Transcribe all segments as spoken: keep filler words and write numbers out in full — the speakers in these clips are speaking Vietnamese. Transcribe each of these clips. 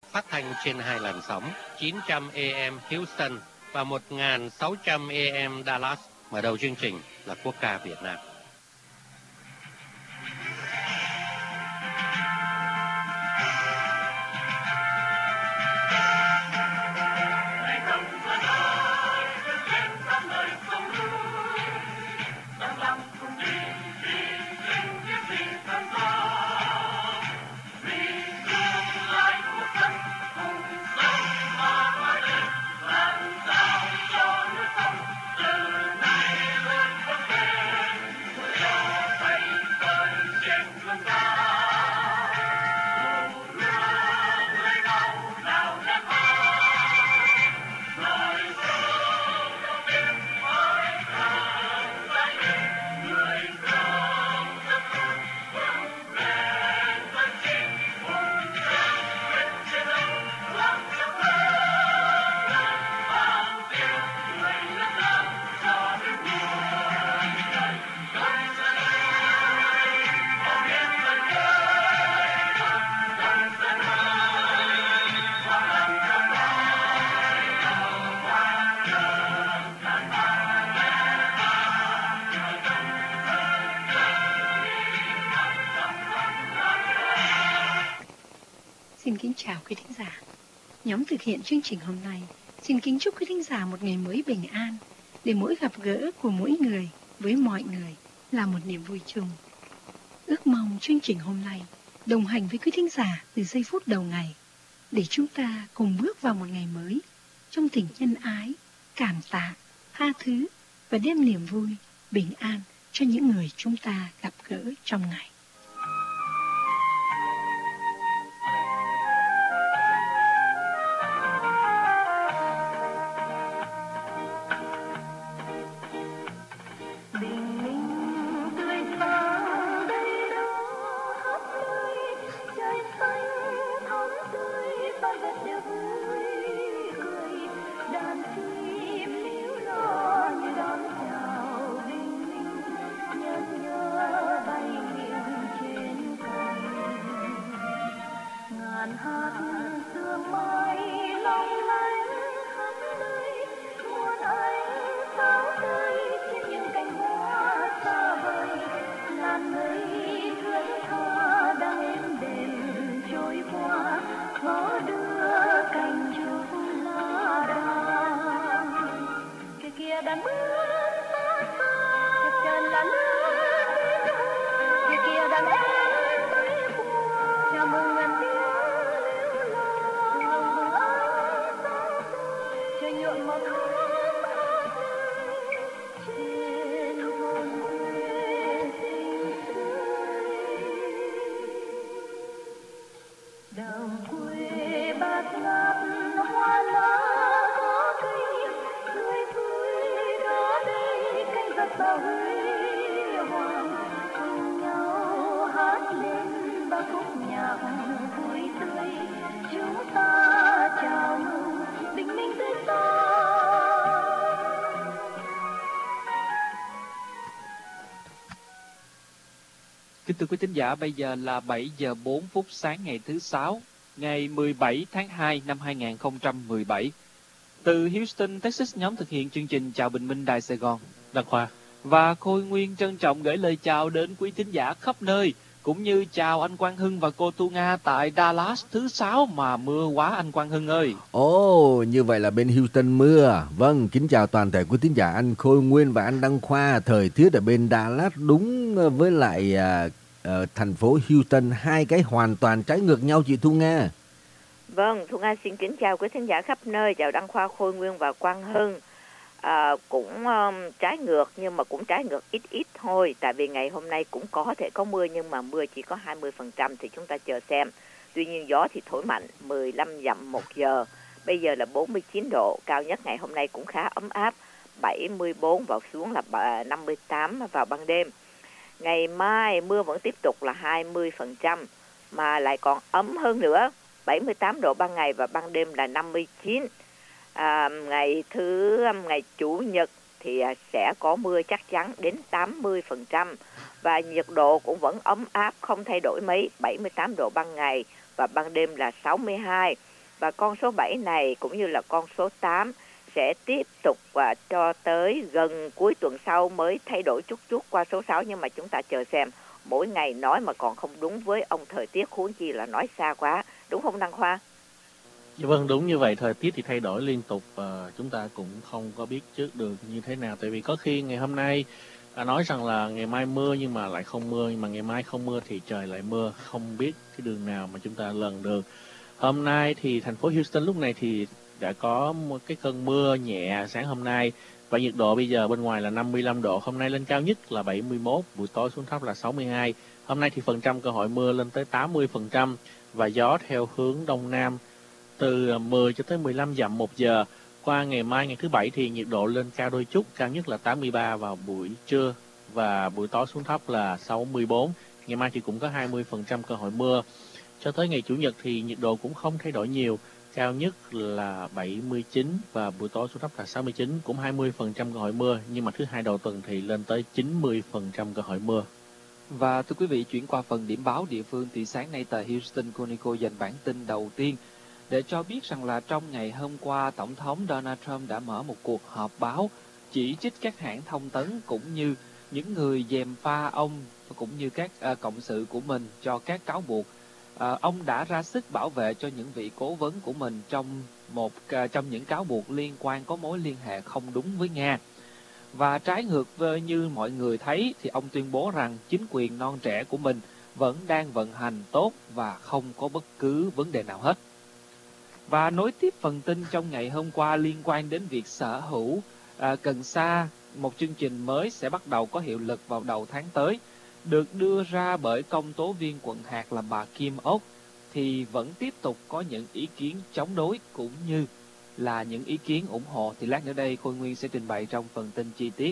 phát thanh trên hai làn sóng chín trăm A M Houston và một nghìn sáu trăm A M Dallas. Mở đầu chương trình là quốc ca Việt Nam. Xin kính chào quý thính giả. Nhóm thực hiện chương trình hôm nay xin kính chúc quý thính giả một ngày mới bình an, để mỗi gặp gỡ của mỗi người với mọi người là một niềm vui chung. Ước mong chương trình hôm nay đồng hành với quý thính giả từ giây phút đầu ngày, để chúng ta cùng bước vào một ngày mới trong tình nhân ái, cảm tạ, tha thứ và đem niềm vui, bình an cho những người chúng ta gặp gỡ trong ngày. Kính thưa quý thính giả, bây giờ là bảy giờ bốn phút sáng ngày thứ Sáu, ngày mười bảy tháng hai năm hai nghìn không trăm mười bảy. Từ Houston, Texas, nhóm thực hiện chương trình Chào Bình Minh Đài Sài Gòn, Đăng Khoa và Khôi Nguyên trân trọng gửi lời chào đến quý thính giả khắp nơi, cũng như chào anh Quang Hưng và cô Tu Nga tại Dallas thứ Sáu mà mưa quá anh Quang Hưng ơi. Ồ, oh, như vậy là bên Houston mưa. Vâng, kính chào toàn thể quý thính giả anh Khôi Nguyên và anh Đăng Khoa. Thời tiết ở bên Dallas đúng với lại uh, uh, thành phố Houston, hai cái hoàn toàn trái ngược nhau chị Thu Nga. Vâng, Thu Nga xin kính chào quý thính giả khắp nơi, chào Đăng Khoa, Khôi Nguyên và Quang Hưng. À, cũng um, trái ngược nhưng mà cũng trái ngược ít ít thôi, tại vì ngày hôm nay cũng có thể có mưa nhưng mà mưa chỉ có hai mươi phần trăm thì chúng ta chờ xem. Tuy nhiên gió thì thổi mạnh mười lăm dặm một giờ. Bây giờ là bốn mươi chín độ, cao nhất ngày hôm nay cũng khá ấm áp, bảy mươi bốn vào xuống là năm mươi tám vào ban đêm. Ngày mai mưa vẫn tiếp tục là hai mươi phần trăm mà lại còn ấm hơn nữa, bảy mươi tám độ ban ngày và ban đêm là năm mươi chín. À, ngày thứ ngày chủ nhật thì sẽ có mưa chắc chắn đến tám mươi phần trăm và nhiệt độ cũng vẫn ấm áp không thay đổi mấy, bảy mươi tám độ ban ngày và ban đêm là sáu mươi hai. Và con số bảy này cũng như là con số tám sẽ tiếp tục và cho tới gần cuối tuần sau mới thay đổi chút chút qua số sáu, nhưng mà chúng ta chờ xem. Mỗi ngày nói mà còn không đúng với ông thời tiết, huống chi là nói xa quá, đúng không Đăng Khoa? Dạ vâng, đúng như vậy. Thời tiết thì thay đổi liên tục và chúng ta cũng không có biết trước được như thế nào. Tại vì có khi ngày hôm nay à, nói rằng là ngày mai mưa nhưng mà lại không mưa, nhưng mà ngày mai không mưa thì trời lại mưa, không biết cái đường nào mà chúng ta lần được. Hôm nay thì thành phố Houston lúc này thì đã có một cái cơn mưa nhẹ sáng hôm nay, và nhiệt độ bây giờ bên ngoài là năm mươi lăm độ. Hôm nay lên cao nhất là bảy mươi mốt, buổi tối xuống thấp là sáu mươi hai. Hôm nay thì phần trăm cơ hội mưa lên tới tám mươi phần trăm và gió theo hướng đông nam từ mười cho tới mười lăm dặm một giờ. Qua ngày mai ngày thứ bảy thì nhiệt độ lên cao đôi chút, cao nhất là tám mươi ba vào buổi trưa và buổi tối xuống thấp là sáu mươi bốn. Ngày mai thì cũng có hai mươi phần trăm cơ hội mưa. Cho tới ngày Chủ nhật thì nhiệt độ cũng không thay đổi nhiều, cao nhất là bảy mươi chín và buổi tối xuống thấp là sáu mươi chín, cũng hai mươi phần trăm cơ hội mưa, nhưng mà thứ hai đầu tuần thì lên tới chín mươi phần trăm cơ hội mưa. Và thưa quý vị, chuyển qua phần điểm báo địa phương thì sáng nay tờ Houston Chronicle dành bản tin đầu tiên để cho biết rằng là trong ngày hôm qua, Tổng thống Donald Trump đã mở một cuộc họp báo chỉ trích các hãng thông tấn cũng như những người gièm pha ông cũng như các uh, cộng sự của mình cho các cáo buộc. Uh, ông đã ra sức bảo vệ cho những vị cố vấn của mình trong một uh, trong những cáo buộc liên quan có mối liên hệ không đúng với Nga. Và trái ngược với như mọi người thấy thì ông tuyên bố rằng chính quyền non trẻ của mình vẫn đang vận hành tốt và không có bất cứ vấn đề nào hết. Và nối tiếp phần tin trong ngày hôm qua liên quan đến việc sở hữu à, cần sa, một chương trình mới sẽ bắt đầu có hiệu lực vào đầu tháng tới, được đưa ra bởi công tố viên quận hạt là bà Kim Oak, thì vẫn tiếp tục có những ý kiến chống đối cũng như là những ý kiến ủng hộ. Thì lát nữa đây Khôi Nguyên sẽ trình bày trong phần tin chi tiết.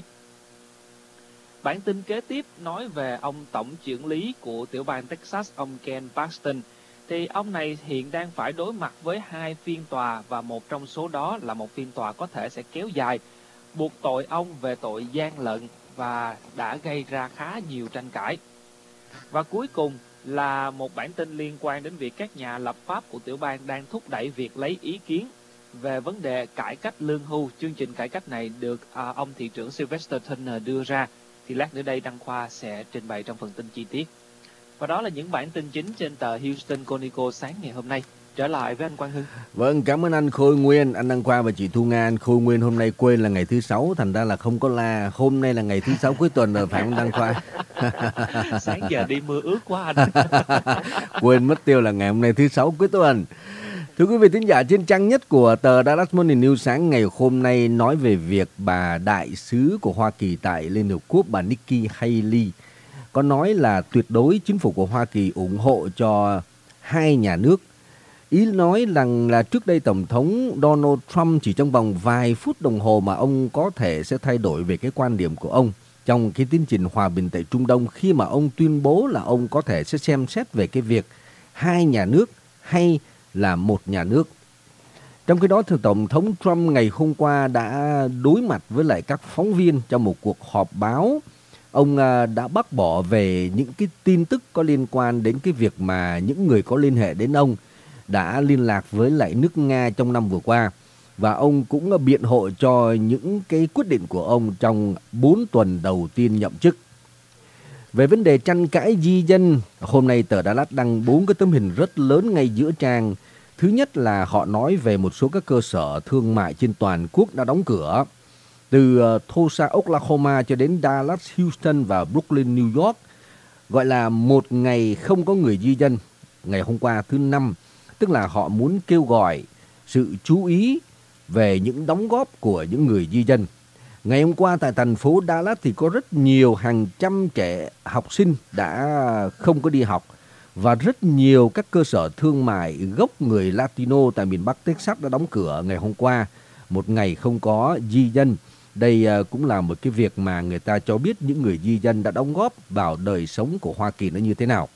Bản tin kế tiếp nói về ông tổng trưởng lý của tiểu bang Texas, ông Ken Paxton. Thì ông này hiện đang phải đối mặt với hai phiên tòa, và một trong số đó là một phiên tòa có thể sẽ kéo dài, buộc tội ông về tội gian lận và đã gây ra khá nhiều tranh cãi. Và cuối cùng là một bản tin liên quan đến việc các nhà lập pháp của tiểu bang đang thúc đẩy việc lấy ý kiến về vấn đề cải cách lương hưu. Chương trình cải cách này được à, ông thị trưởng Sylvester Turner đưa ra. Thì lát nữa đây Đăng Khoa sẽ trình bày trong phần tin chi tiết. Và đó là những bản tin chính trên tờ Houston Chronicle sáng ngày hôm nay. Trở lại với anh Quang Hưng. Vâng, cảm ơn anh Khôi Nguyên, anh Đăng Khoa và chị Thu Nga. Anh Khôi Nguyên hôm nay quên là ngày thứ sáu, thành ra là không có la. Hôm nay là ngày thứ sáu cuối tuần rồi, phải không Đăng Khoa? Sáng giờ đi mưa ướt quá anh. Quên mất tiêu là ngày hôm nay thứ sáu cuối tuần. Thưa quý vị thính giả, trên trang nhất của tờ Dallas Morning News sáng ngày hôm nay nói về việc bà đại sứ của Hoa Kỳ tại Liên Hợp Quốc, bà Nikki Haley, có nói là tuyệt đối chính phủ của Hoa Kỳ ủng hộ cho hai nhà nước. Ý nói rằng là trước đây Tổng thống Donald Trump chỉ trong vòng vài phút đồng hồ mà ông có thể sẽ thay đổi về cái quan điểm của ông trong cái tiến trình hòa bình tại Trung Đông, khi mà ông tuyên bố là ông có thể sẽ xem xét về cái việc hai nhà nước hay là một nhà nước. Trong khi đó thì Tổng thống Trump ngày hôm qua đã đối mặt với lại các phóng viên trong một cuộc họp báo. Ông đã bác bỏ về những cái tin tức có liên quan đến cái việc mà những người có liên hệ đến ông đã liên lạc với lại nước Nga trong năm vừa qua. Và ông cũng biện hộ cho những cái quyết định của ông trong bốn tuần đầu tiên nhậm chức. Về vấn đề tranh cãi di dân, hôm nay tờ Dallas đăng bốn cái tấm hình rất lớn ngay giữa trang. Thứ nhất là họ nói về một số các cơ sở thương mại trên toàn quốc đã đóng cửa. Từ Tulsa, Oklahoma cho đến Dallas, Houston và Brooklyn, New York. Gọi là một ngày không có người di dân. Ngày hôm qua thứ năm, tức là họ muốn kêu gọi sự chú ý về những đóng góp của những người di dân. Ngày hôm qua tại thành phố Dallas thì có rất nhiều hàng trăm trẻ học sinh đã không có đi học. Và rất nhiều các cơ sở thương mại gốc người Latino tại miền Bắc Texas đã đóng cửa ngày hôm qua. Một ngày không có di dân. Đây cũng là một cái việc mà người ta cho biết những người di dân đã đóng góp vào đời sống của Hoa Kỳ nó như thế nào.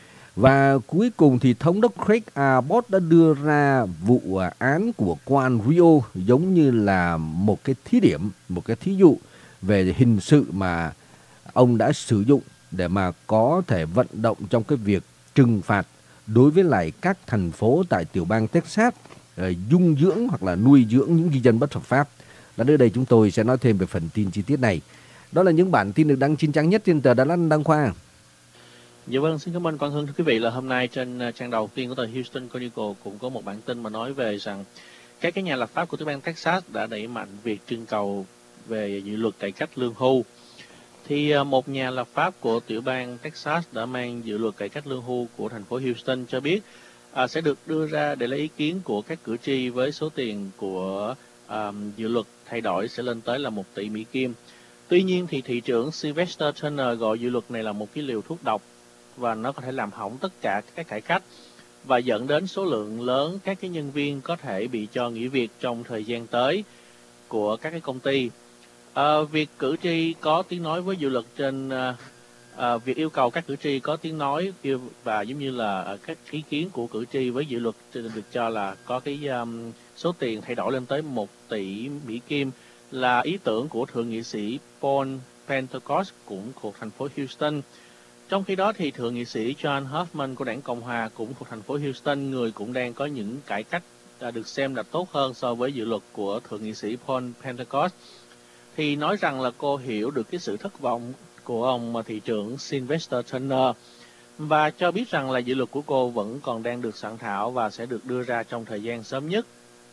Và cuối cùng thì Thống đốc Craig Abbott đã đưa ra vụ án của quan Rio giống như là một cái thí điểm, một cái thí dụ về hình sự mà ông đã sử dụng để mà có thể vận động trong cái việc trừng phạt đối với lại các thành phố tại tiểu bang Texas uh, dung dưỡng hoặc là nuôi dưỡng những di dân bất hợp pháp. Và nơi đây chúng tôi sẽ nói thêm về phần tin chi tiết này. Đó là những bản tin được đăng chín trang nhất trên tờ Dallas Đăng Khoa. Dạ vâng, xin cảm ơn Quang Hưng. Thưa quý vị, là hôm nay trên trang đầu tiên của tờ Houston Chronicle cũng có một bản tin mà nói về rằng các cái nhà lập pháp của tiểu bang Texas đã đẩy mạnh việc trưng cầu về dự luật cải cách lương hưu. Thì một nhà lập pháp của tiểu bang Texas đã mang dự luật cải cách lương hưu của thành phố Houston cho biết à, sẽ được đưa ra để lấy ý kiến của các cử tri với số tiền của à, dự luật thay đổi sẽ lên tới là một tỷ Mỹ Kim. Tuy nhiên thì thị trưởng Sylvester Turner gọi dự luật này là một cái liều thuốc độc và nó có thể làm hỏng tất cả các cải cách và dẫn đến số lượng lớn các cái nhân viên có thể bị cho nghỉ việc trong thời gian tới của các cái công ty. À, việc cử tri có tiếng nói với dự luật trên à, à, việc yêu cầu các cử tri có tiếng nói và giống như là các ý kiến của cử tri với dự luật được cho là có cái um, số tiền thay đổi lên tới một tỷ Mỹ Kim là ý tưởng của thượng nghị sĩ Paul Pentecost cũng thuộc thành phố Houston. Trong khi đó thì thượng nghị sĩ John Hoffman của đảng Cộng hòa cũng thuộc thành phố Houston, người cũng đang có những cải cách đã được xem là tốt hơn so với dự luật của thượng nghị sĩ Paul Pentecost, thì nói rằng là cô hiểu được cái sự thất vọng của ông thị trưởng Sylvester Turner và cho biết rằng là dự luật của cô vẫn còn đang được soạn thảo và sẽ được đưa ra trong thời gian sớm nhất.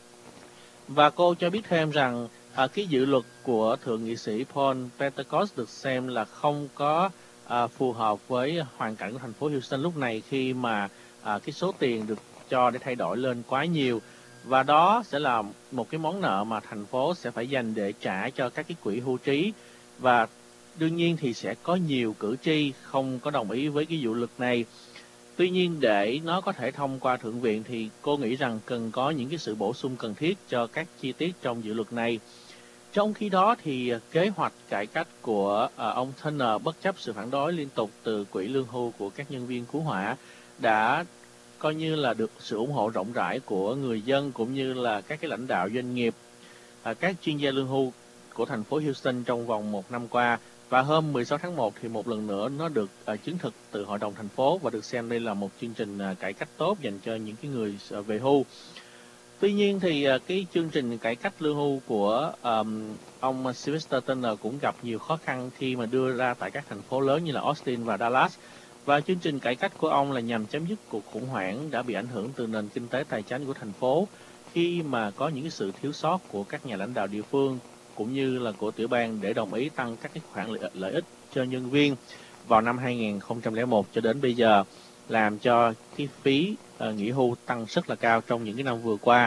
Và cô cho biết thêm rằng à, cái dự luật của thượng nghị sĩ Paul Pentecost được xem là không có à, phù hợp với hoàn cảnh của thành phố Houston lúc này khi mà à, cái số tiền được cho để thay đổi lên quá nhiều. Và đó sẽ là một cái món nợ mà thành phố sẽ phải dành để trả cho các cái quỹ hưu trí. Và đương nhiên thì sẽ có nhiều cử tri không có đồng ý với cái dự luật này. Tuy nhiên để nó có thể thông qua Thượng viện thì cô nghĩ rằng cần có những cái sự bổ sung cần thiết cho các chi tiết trong dự luật này. Trong khi đó thì kế hoạch cải cách của à, ông Turner bất chấp sự phản đối liên tục từ quỹ lương hưu của các nhân viên cứu hỏa đã coi như là được sự ủng hộ rộng rãi của người dân cũng như là các cái lãnh đạo doanh nghiệp, à, các chuyên gia lương hưu của thành phố Houston trong vòng một năm qua. Và hôm mười sáu tháng một thì một lần nữa nó được à, chứng thực từ hội đồng thành phố và được xem đây là một chương trình à, cải cách tốt dành cho những cái người à, về hưu. Tuy nhiên thì à, cái chương trình cải cách lương hưu của um, ông Sylvester Turner cũng gặp nhiều khó khăn khi mà đưa ra tại các thành phố lớn như là Austin và Dallas. Và chương trình cải cách của ông là nhằm chấm dứt cuộc khủng hoảng đã bị ảnh hưởng từ nền kinh tế tài chính của thành phố khi mà có những cái sự thiếu sót của các nhà lãnh đạo địa phương cũng như là của tiểu bang để đồng ý tăng các cái khoản lợi, lợi ích cho nhân viên vào năm hai nghìn không trăm lẻ một cho đến bây giờ, làm cho cái phí uh, nghỉ hưu tăng rất là cao trong những cái năm vừa qua.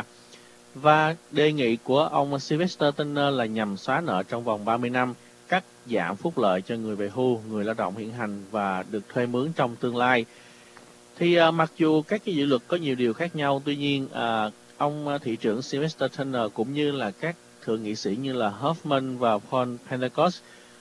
Và đề nghị của ông Sylvester Turner là nhằm xóa nợ trong vòng ba mươi năm, cắt giảm phúc lợi cho người về hưu, người lao động hiện hành và được thuê mướn trong tương lai. Thì uh, mặc dù các cái dự luật có nhiều điều khác nhau, tuy nhiên uh, ông uh, thị trưởng Sylvester Turner cũng như là các thượng nghị sĩ như là Hoffman và Paul Pentecost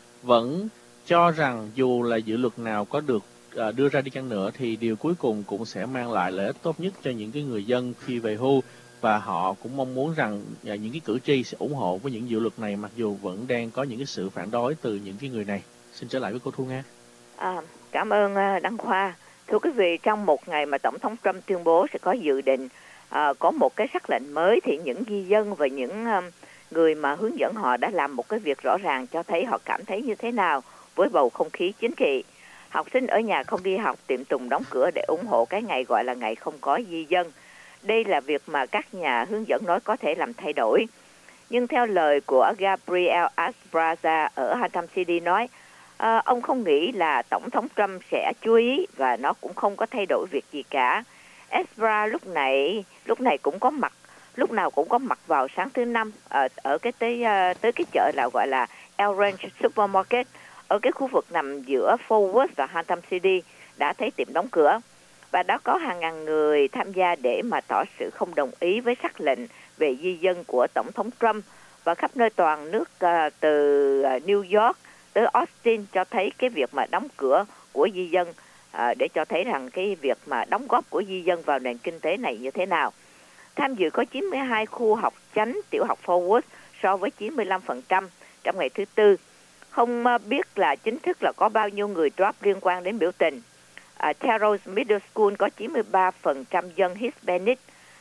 vẫn cho rằng dù là dự luật nào có được uh, đưa ra đi chăng nữa thì điều cuối cùng cũng sẽ mang lại lợi ích tốt nhất cho những cái người dân khi về hưu, và họ cũng mong muốn rằng uh, những cái cử tri sẽ ủng hộ với những dự luật này mặc dù vẫn đang có những cái sự phản đối từ những cái người này. Xin trở lại với cô Thu Nga. À, cảm ơn uh, Đăng Khoa. Thưa quý vị, trong một ngày mà Tổng thống Trump tuyên bố sẽ có dự định uh, có một cái sắc lệnh mới thì những di dân và những uh, người mà hướng dẫn họ đã làm một cái việc rõ ràng cho thấy họ cảm thấy như thế nào với bầu không khí chính trị. Học sinh ở nhà không đi học, tiệm tùng đóng cửa để ủng hộ cái ngày gọi là ngày không có di dân. Đây là việc mà các nhà hướng dẫn nói có thể làm thay đổi. Nhưng theo lời của Gabriel Esparza ở Hampton City nói, à, ông không nghĩ là Tổng thống Trump sẽ chú ý và nó cũng không có thay đổi việc gì cả. Esparza lúc này lúc này cũng có mặt lúc nào cũng có mặt vào sáng thứ năm ở, ở cái tới tới cái chợ là gọi là El Ranch Supermarket ở cái khu vực nằm giữa Fort Worth và Hampton City, đã thấy tiệm đóng cửa và đã có hàng ngàn người tham gia để mà tỏ sự không đồng ý với sắc lệnh về di dân của Tổng thống Trump. Và khắp nơi toàn nước uh, từ uh, New York tới Austin cho thấy cái việc mà đóng cửa của di dân uh, để cho thấy rằng cái việc mà đóng góp của di dân vào nền kinh tế này như thế nào. Tham dự có chín mươi hai khu học chánh tiểu học Fort Worth so với chín mươi lăm phần trăm trong ngày thứ Tư. Không biết là chính thức là có bao nhiêu người drop liên quan đến biểu tình. Uh, Terrell Middle School có chín mươi ba phần trăm dân Hispanic,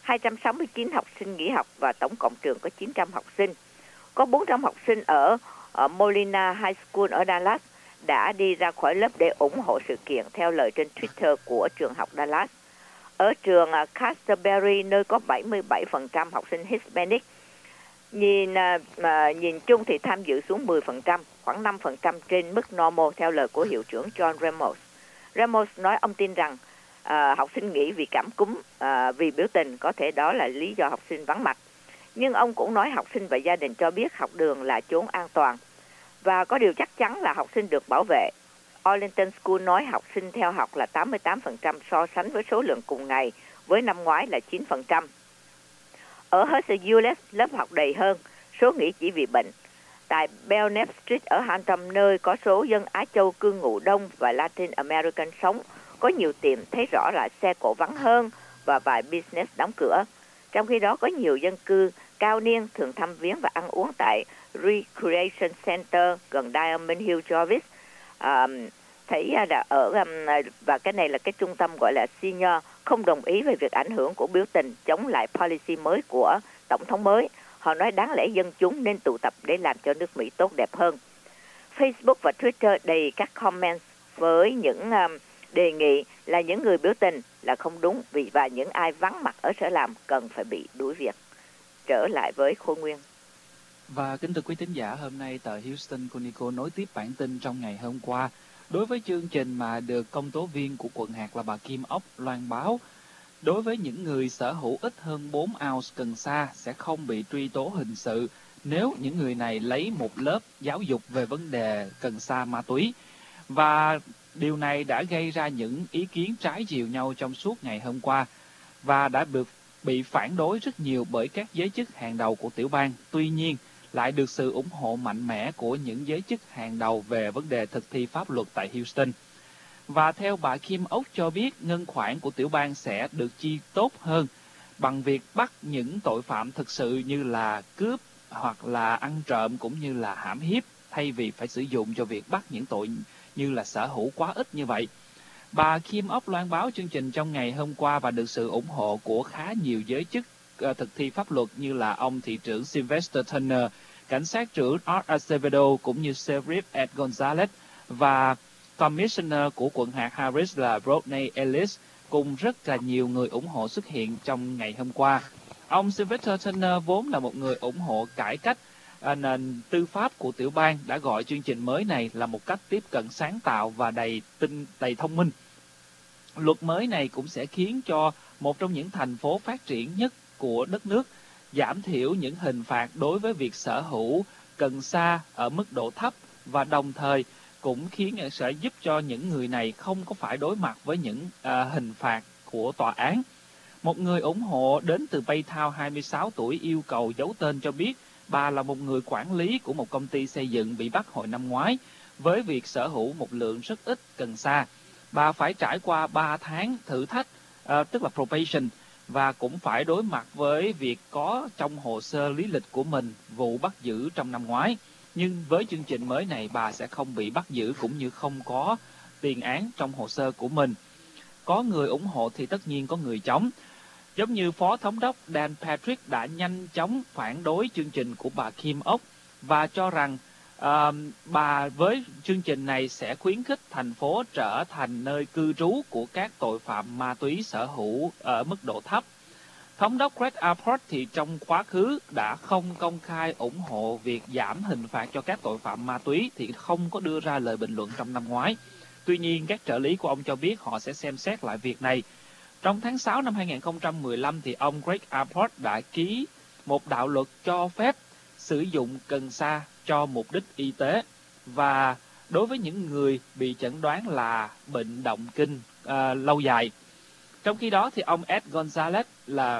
hai trăm sáu mươi chín học sinh nghỉ học và tổng cộng trường có chín trăm học sinh. Có bốn trăm học sinh ở, ở Molina High School ở Dallas đã đi ra khỏi lớp để ủng hộ sự kiện theo lời trên Twitter của trường học Dallas. Ở trường uh, Castleberry, nơi có bảy mươi bảy phần trăm học sinh Hispanic, nhìn uh, uh, nhìn chung thì tham dự xuống mười phần trăm, khoảng năm phần trăm trên mức normal theo lời của hiệu trưởng John Ramos. Ramos nói ông tin rằng uh, học sinh nghỉ vì cảm cúm, uh, vì biểu tình, có thể đó là lý do học sinh vắng mặt. Nhưng ông cũng nói học sinh và gia đình cho biết học đường là chốn an toàn và có điều chắc chắn là học sinh được bảo vệ. Arlington School nói học sinh theo học là tám mươi tám phần trăm so sánh với số lượng cùng ngày với năm ngoái là chín phần trăm. Ở Hershey u ét, lớp học đầy hơn, số nghỉ chỉ vì bệnh. Tại Belknap Street ở Hampton, nơi có số dân Á Châu cư ngụ đông và Latin American sống, có nhiều tiệm thấy rõ là xe cộ vắng hơn và vài business đóng cửa. Trong khi đó có nhiều dân cư cao niên thường thăm viếng và ăn uống tại Recreation Center gần Diamond Hill Jarvis. À, thấy là ở và cái này là cái trung tâm gọi là senior, không đồng ý về việc ảnh hưởng của biểu tình chống lại policy mới của tổng thống mới. Họ nói đáng lẽ dân chúng nên tụ tập để làm cho nước Mỹ tốt đẹp hơn. Facebook và Twitter đầy các comments với những um, đề nghị là những người biểu tình là không đúng vì và những ai vắng mặt ở sở làm cần phải bị đuổi việc. Trở lại với Khôi Nguyên. Và kính thưa quý thính giả, hôm nay tờ Houston Chronicle nối tiếp bản tin trong ngày hôm qua. Đối với chương trình mà được công tố viên của quận hạt là bà Kim Ốc loan báo, đối với những người sở hữu ít hơn bốn ounce cần sa sẽ không bị truy tố hình sự nếu những người này lấy một lớp giáo dục về vấn đề cần sa ma túy. Và điều này đã gây ra những ý kiến trái chiều nhau trong suốt ngày hôm qua và đã được bị phản đối rất nhiều bởi các giới chức hàng đầu của tiểu bang. Tuy nhiên, lại được sự ủng hộ mạnh mẽ của những giới chức hàng đầu về vấn đề thực thi pháp luật tại Houston. Và theo bà Kim Ốc cho biết, ngân khoản của tiểu bang sẽ được chi tốt hơn bằng việc bắt những tội phạm thực sự như là cướp hoặc là ăn trộm cũng như là hãm hiếp, thay vì phải sử dụng cho việc bắt những tội như là sở hữu quá ít như vậy. Bà Kim Ốc loan báo chương trình trong ngày hôm qua và được sự ủng hộ của khá nhiều giới chức uh, thực thi pháp luật như là ông thị trưởng Sylvester Turner, cảnh sát trưởng Art Acevedo cũng như Sheriff Ed Gonzalez và Commissioner của quận hạt Harris là Rodney Ellis, cùng rất là nhiều người ủng hộ xuất hiện trong ngày hôm qua. Ông Sylvester Turner vốn là một người ủng hộ cải cách à, nền tư pháp của tiểu bang, đã gọi chương trình mới này là một cách tiếp cận sáng tạo và đầy tinh đầy thông minh. Luật mới này cũng sẽ khiến cho một trong những thành phố phát triển nhất của đất nước giảm thiểu những hình phạt đối với việc sở hữu cần sa ở mức độ thấp và đồng thời cũng khiến sẽ giúp cho những người này không có phải đối mặt với những à, hình phạt của tòa án. Một người ủng hộ đến từ Baytown, hai mươi sáu tuổi, yêu cầu giấu tên cho biết bà là một người quản lý của một công ty xây dựng bị bắt hồi năm ngoái với việc sở hữu một lượng rất ít cần sa. Bà phải trải qua ba tháng thử thách, à, tức là probation, và cũng phải đối mặt với việc có trong hồ sơ lý lịch của mình vụ bắt giữ trong năm ngoái. Nhưng với chương trình mới này, bà sẽ không bị bắt giữ cũng như không có tiền án trong hồ sơ của mình. Có người ủng hộ thì tất nhiên có người chống. Giống như Phó Thống đốc Dan Patrick đã nhanh chóng phản đối chương trình của bà Kim Ốc và cho rằng uh, bà với chương trình này sẽ khuyến khích thành phố trở thành nơi cư trú của các tội phạm ma túy sở hữu ở mức độ thấp. Thống đốc Greg Abbott thì trong quá khứ đã không công khai ủng hộ việc giảm hình phạt cho các tội phạm ma túy thì không có đưa ra lời bình luận trong năm ngoái. Tuy nhiên, các trợ lý của ông cho biết họ sẽ xem xét lại việc này. Trong tháng sáu năm hai nghìn không trăm mười lăm thì ông Greg Abbott đã ký một đạo luật cho phép sử dụng cần sa cho mục đích y tế và đối với những người bị chẩn đoán là bệnh động kinh uh, lâu dài. Trong khi đó thì ông Ed Gonzalez là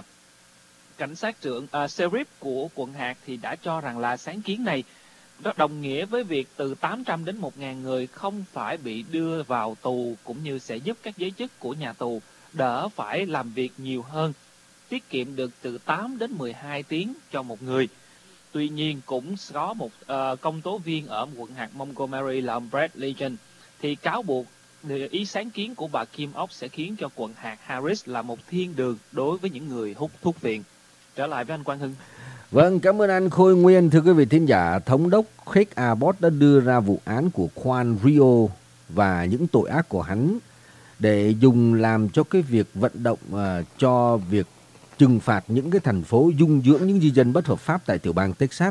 cảnh sát trưởng uh, sheriff của quận hạt thì đã cho rằng là sáng kiến này đó đồng nghĩa với việc từ tám trăm đến một nghìn người không phải bị đưa vào tù, cũng như sẽ giúp các giới chức của nhà tù đỡ phải làm việc nhiều hơn, tiết kiệm được từ tám đến mười hai tiếng cho một người. Tuy nhiên cũng có một uh, công tố viên ở quận hạt Montgomery là ông Brad Legend thì cáo buộc Ý sáng kiến của bà Kim Ox sẽ khiến cho quận hạt Harris là một thiên đường đối với những người hút thuốc phiện. Trở lại với anh Quang Hưng. Vâng, cảm ơn anh Khôi Nguyên. Thưa quý vị thính giả, Thống đốc Craig Abbott đã đưa ra vụ án của Juan Rio và những tội ác của hắn để dùng làm cho cái việc vận động uh, cho việc trừng phạt những cái thành phố dung dưỡng những di dân bất hợp pháp tại tiểu bang Texas.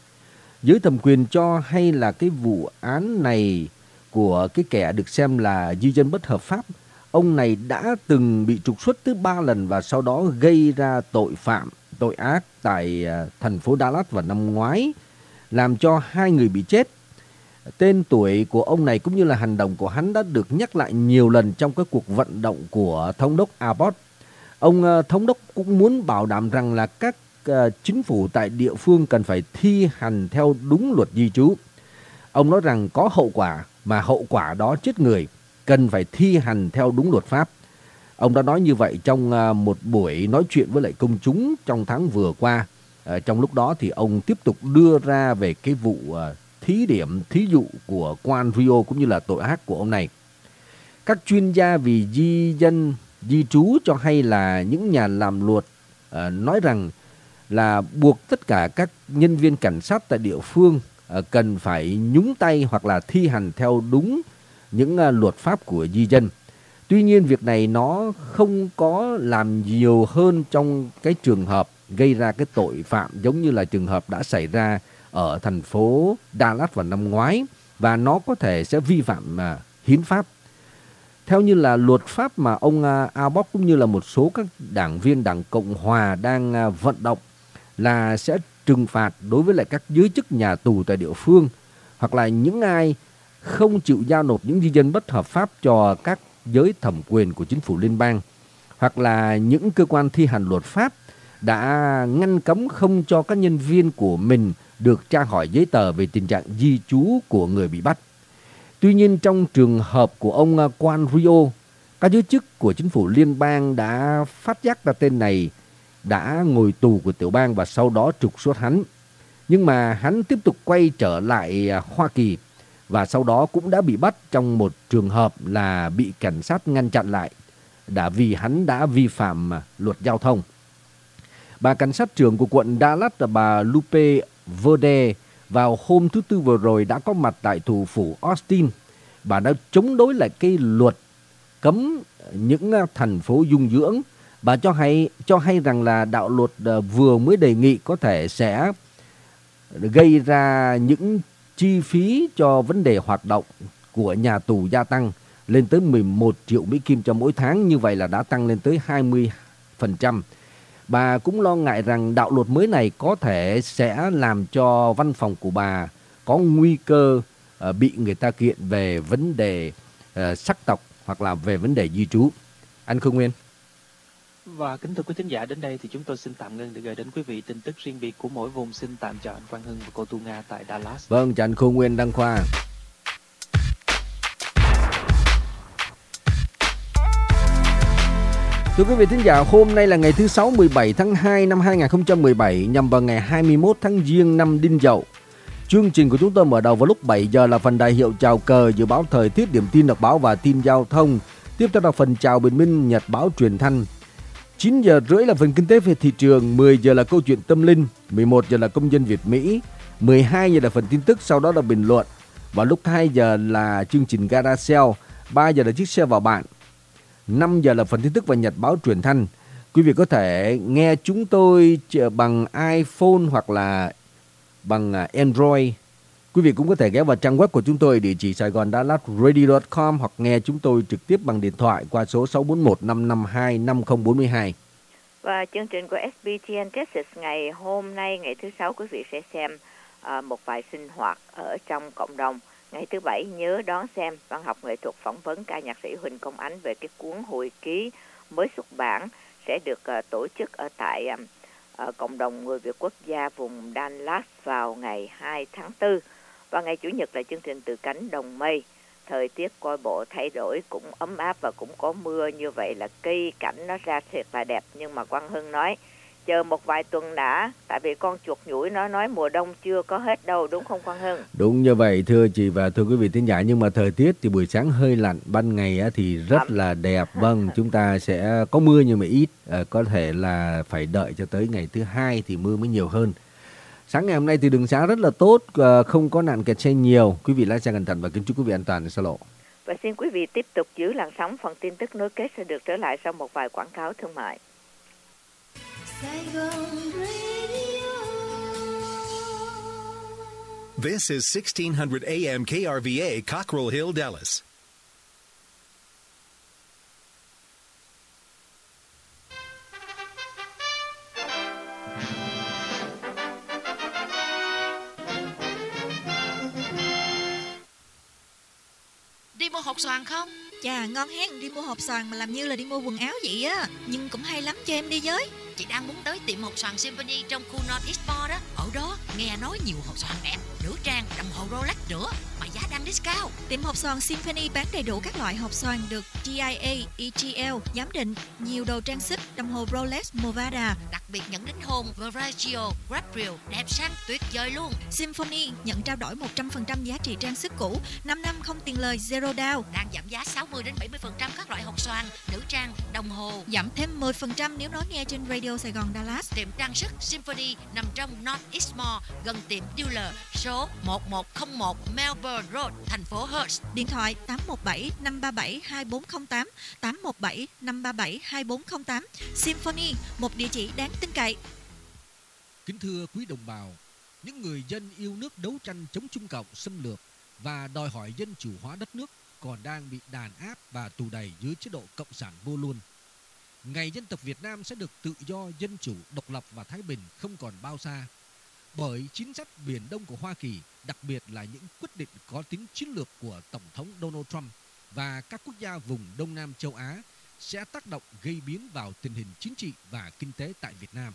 Giới thẩm quyền cho hay là cái vụ án này của cái kẻ được xem là di dân bất hợp pháp, ông này đã từng bị trục xuất tới ba lần và sau đó gây ra tội phạm, tội ác tại thành phố Dallas vào năm ngoái, làm cho hai người bị chết. Tên tuổi của ông này cũng như là hành động của hắn đã được nhắc lại nhiều lần trong cái cuộc vận động của Thống đốc Abbott. Ông Thống đốc cũng muốn bảo đảm rằng là các uh, chính phủ tại địa phương cần phải thi hành theo đúng luật di trú. Ông nói rằng có hậu quả, mà hậu quả đó chết người, cần phải thi hành theo đúng luật pháp. Ông đã nói như vậy trong uh, một buổi nói chuyện với lại công chúng trong tháng vừa qua. Uh, trong lúc đó thì ông tiếp tục đưa ra về cái vụ uh, thí điểm, thí dụ của Juan Rio cũng như là tội ác của ông này. Các chuyên gia vì di dân di trú cho hay là những nhà làm luật uh, nói rằng là buộc tất cả các nhân viên cảnh sát tại địa phương uh, cần phải nhúng tay hoặc là thi hành theo đúng những uh, luật pháp của di dân. Tuy nhiên việc này nó không có làm nhiều hơn trong cái trường hợp gây ra cái tội phạm giống như là trường hợp đã xảy ra ở thành phố Dallas vào năm ngoái, và nó có thể sẽ vi phạm uh, hiến pháp. Theo như là luật pháp mà ông uh, Abbott cũng như là một số các đảng viên Đảng Cộng Hòa đang uh, vận động là sẽ trừng phạt đối với lại các giới chức nhà tù tại địa phương, hoặc là những ai không chịu giao nộp những di dân bất hợp pháp cho các giới thẩm quyền của chính phủ liên bang, hoặc là những cơ quan thi hành luật pháp đã ngăn cấm không cho các nhân viên của mình được tra hỏi giấy tờ về tình trạng di trú của người bị bắt. Tuy nhiên trong trường hợp của ông Juan Rio, các giới chức của chính phủ liên bang đã phát giác ra tên này đã ngồi tù của tiểu bang và sau đó trục xuất hắn. Nhưng mà hắn tiếp tục quay trở lại Hoa Kỳ và sau đó cũng đã bị bắt trong một trường hợp là bị cảnh sát ngăn chặn lại đã vì hắn đã vi phạm luật giao thông. Bà cảnh sát trưởng của quận Dallas là bà Lupe Verde vào hôm thứ Tư vừa rồi đã có mặt tại thủ phủ Austin. Bà đã chống đối lại cái luật cấm những thành phố dung dưỡng. Bà cho hay cho hay rằng là đạo luật vừa mới đề nghị có thể sẽ gây ra những chi phí cho vấn đề hoạt động của nhà tù gia tăng lên tới mười một triệu Mỹ Kim cho mỗi tháng, như vậy là đã tăng lên tới hai mươi phần trăm. Bà cũng lo ngại rằng đạo luật mới này có thể sẽ làm cho văn phòng của bà có nguy cơ uh, bị người ta kiện về vấn đề uh, sắc tộc hoặc là về vấn đề di trú. Anh Khương Nguyên. Và kính thưa quý thính giả, đến đây thì chúng tôi xin tạm ngưng để gửi đến quý vị tin tức riêng biệt của mỗi vùng. Xin tạm chào anh Quang Hưng và cô Tu Nga tại Dallas. Vâng, chào anh Khương Nguyên, Đăng Khoa. Thưa quý vị thính giả, hôm nay là ngày thứ Sáu mười bảy tháng hai năm hai nghìn không trăm mười bảy, nhằm vào ngày hai mươi mốt tháng Giêng năm Đinh Dậu. Chương trình của chúng tôi mở đầu vào lúc bảy giờ là phần đại hiệu chào cờ, dự báo thời tiết, điểm tin đọc báo và tin giao thông. Tiếp theo là phần chào bình minh, nhật báo truyền thanh. chín giờ rưỡi là phần kinh tế về thị trường, mười giờ là câu chuyện tâm linh, mười một giờ là công dân Việt Mỹ, mười hai giờ là phần tin tức, sau đó là bình luận. Vào lúc hai giờ là chương trình Garacel, ba giờ là chiếc xe vào bạn. năm giờ là phần tin tức và nhật báo truyền thanh. Quý vị có thể nghe chúng tôi bằng iPhone hoặc là bằng Android. Quý vị cũng có thể ghé vào trang web của chúng tôi địa chỉ sài gòn dallas radio chấm com hoặc nghe chúng tôi trực tiếp bằng điện thoại qua số sáu bốn một năm năm hai năm không bốn hai. Và chương trình của ét bê tê en Texas ngày hôm nay, ngày thứ Sáu, quý vị sẽ xem uh, một vài sinh hoạt ở trong cộng đồng. Ngày thứ Bảy nhớ đón xem văn học nghệ thuật phỏng vấn ca nhạc sĩ Huỳnh Công Ánh về cái cuốn hồi ký mới xuất bản sẽ được uh, tổ chức ở tại uh, uh, cộng đồng người Việt quốc gia vùng Dallas vào ngày hai tháng tư. Và ngày Chủ nhật là chương trình Từ Cánh Đồng Mây. Thời tiết coi bộ thay đổi, cũng ấm áp và cũng có mưa, như vậy là cây cảnh nó ra thiệt là đẹp. Nhưng mà Quang Hưng nói chờ một vài tuần đã, tại vì con chuột nhủi nó nói mùa đông chưa có hết đâu, đúng không Quang Hưng? Đúng như vậy thưa chị và thưa quý vị thính giả, nhưng mà thời tiết thì buổi sáng hơi lạnh, ban ngày thì rất Ẩm. là đẹp. Vâng, chúng ta sẽ có mưa nhưng mà ít, à, có thể là phải đợi cho tới ngày thứ hai thì mưa mới nhiều hơn. Sáng ngày hôm nay thì đường xá rất là tốt, à, không có nạn kẹt xe nhiều. Quý vị lái xe cẩn thận và kính chúc quý vị an toàn xa lộ. Và xin quý vị tiếp tục giữ làn sóng, phần tin tức nối kết sẽ được trở lại sau một vài quảng cáo thương mại. This is sixteen hundred A M K R V A, Cockrell Hill, Dallas. Đi mua hột xoàn không? Chà, ngon hen, đi mua hộp xoàn mà làm như là đi mua quần áo vậy á. Nhưng cũng hay lắm, cho em đi với. Chị đang muốn tới tiệm hột xoàn Symphony trong khu North East Mall đó. Ở đó, nghe nói nhiều hột xoàn đẹp, nữ trang, đồng hồ Rolex nữa, mà giá đang discount. Tiệm hộp xoàn Symphony bán đầy đủ các loại hộp xoàn được G I A, E G L giám định, nhiều đồ trang sức, đồng hồ Rolex, Movada. Đặc biệt nhận đính hôn, Veragio, Gabriel, đẹp sang tuyệt vời luôn. Symphony nhận trao đổi một trăm phần trăm giá trị trang sức cũ, năm năm không tiền lời, zero down. Đang giảm giá sáu mươi đến bảy mươi phần trăm các loại hộp xoàn, nữ trang, đồng hồ. Giảm thêm mười phần trăm nếu nói nghe trên Radio Sài Gòn Dallas. Tiệm trang sức Symphony nằm trong North East Mall, gần tiệm dealer số một một không một Melbourne Road, thành phố Hertz. Điện thoại tám một bảy năm ba bảy hai bốn không tám, tám một bảy năm ba bảy hai bốn không tám. Symphony, một địa chỉ đáng tin cậy. Kính thưa quý đồng bào, những người dân yêu nước đấu tranh chống Trung Cộng xâm lược và đòi hỏi dân chủ hóa đất nước còn đang bị đàn áp và tù đày dưới chế độ cộng sản vô luôn. Ngày dân tộc Việt Nam sẽ được tự do, dân chủ, độc lập và thái bình không còn bao xa. Bởi chính sách Biển Đông của Hoa Kỳ, đặc biệt là những quyết định có tính chiến lược của Tổng thống Donald Trump và các quốc gia vùng Đông Nam châu Á sẽ tác động gây biến vào tình hình chính trị và kinh tế tại Việt Nam.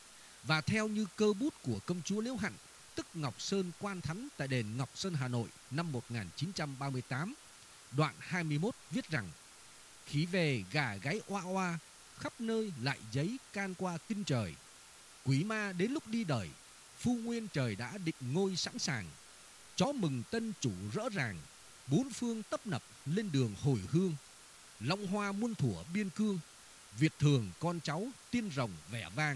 Và theo như cơ bút của công chúa Liễu Hạnh, tức Ngọc Sơn Quan Thánh tại đền Ngọc Sơn Hà Nội năm một nghìn chín trăm ba mươi tám, đoạn hai mươi mốt viết rằng: khí về gà gáy oa oa, khắp nơi lại giấy can qua kinh trời. Quỷ ma đến lúc đi đời, phu nguyên trời đã định ngôi sẵn sàng. Chó mừng tân chủ rõ ràng, bốn phương tấp nập lên đường hồi hương. Long hoa muôn thuở biên cương, Việt thường con cháu tiên rồng vẻ vang.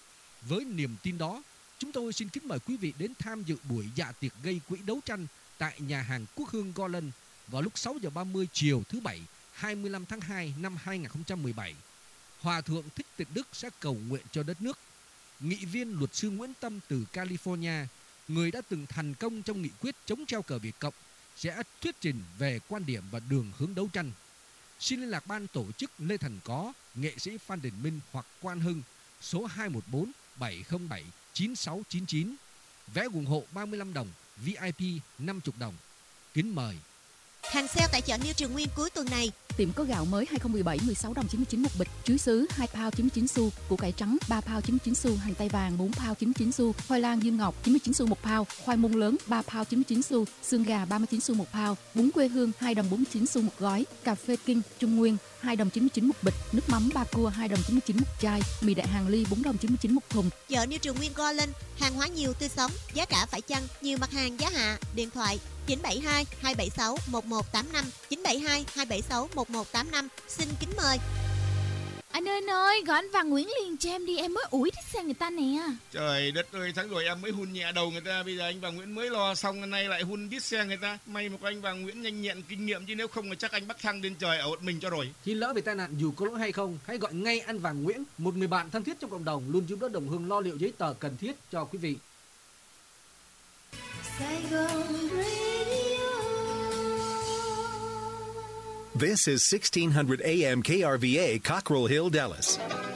Với niềm tin đó, chúng tôi xin kính mời quý vị đến tham dự buổi dạ tiệc gây quỹ đấu tranh tại nhà hàng Quốc Hương Garland vào lúc sáu giờ ba mươi chiều thứ Bảy, hai mươi lăm tháng hai năm hai nghìn không trăm mười bảy. Hòa thượng Thích Tịnh Đức sẽ cầu nguyện cho đất nước. Nghị viên luật sư Nguyễn Tâm từ California, người đã từng thành công trong nghị quyết chống treo cờ Việt Cộng, sẽ thuyết trình về quan điểm và đường hướng đấu tranh. Xin liên lạc ban tổ chức Lê Thần Có, nghệ sĩ Phan Đình Minh hoặc Quan Hưng, số hai một bốn bảy không bảy chín sáu chín chín. Vé ủng hộ ba mươi lăm đồng, vi ai pi năm mươi đồng. Kính mời. Hàng sale tại chợ New Trường Nguyên cuối tuần này. Tiệm có gạo mới hai không một bảy mười sáu đồng chín mươi chín một bịch, chuối sứ hai pound chín mươi chín xu, củ cải trắng ba pound chín mươi chín xu, hành tây vàng bốn pound chín mươi chín xu, khoai lang Dương Ngọc chín mươi chín xu một pound, khoai môn lớn ba pound chín mươi chín xu, xương gà ba mươi chín xu một pound, bún quê hương hai đồng bốn mươi chín xu một gói, cà phê King Trung Nguyên hai đồng chín mươi chín một bịch, nước mắm Ba Cua hai đồng chín mươi chín một chai, mì đại hàng ly bốn đồng chín mươi chín một thùng. Chợ New Trường Nguyên Garland, hàng hóa nhiều tươi sống, giá cả phải chăng, nhiều mặt hàng giá hạ. Điện thoại chín bảy hai hai bảy sáu một một tám năm, chín bảy hai hai bảy sáu một một tám năm. Xin kính mời. Anh ơi anh ơi, gọi anh Vàng Nguyễn liền cho em đi, em mới ủi thích xe người ta nè. Trời đất ơi, tháng rồi em mới hun nhẹ đầu người ta, bây giờ anh Vàng Nguyễn mới lo xong, hôm nay lại hun đít xe người ta. May mà có anh Vàng Nguyễn nhanh nhẹn kinh nghiệm, chứ nếu không là chắc anh bắc thăng lên trời ở một mình cho rồi. Khi lỡ bị tai nạn dù có lỗi hay không, hãy gọi ngay anh Vàng Nguyễn, một người bạn thân thiết trong cộng đồng, luôn giúp đỡ đồng hương lo liệu giấy tờ cần thiết cho quý vị. This is sixteen hundred A M K R V A, Cockrell Hill, Dallas.